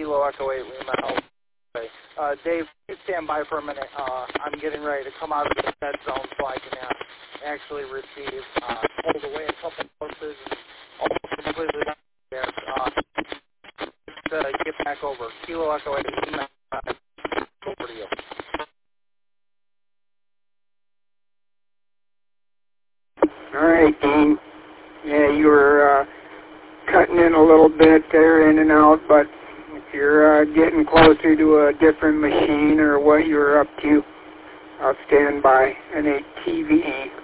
Kilo Echo 8 Lima Alpha. Dave, please stand by for a minute. I'm getting ready to come out of the dead zone so I can actually receive. Pulled away a couple horses and almost completely down there. Just get back over. Kilo Echo 8 Lima Alpha. Over to you. All right, Dean. Yeah, you were cutting in a little bit there, in and out, but if you're getting closer to a different machine or what you're up to, I'll stand by. N8 TVE.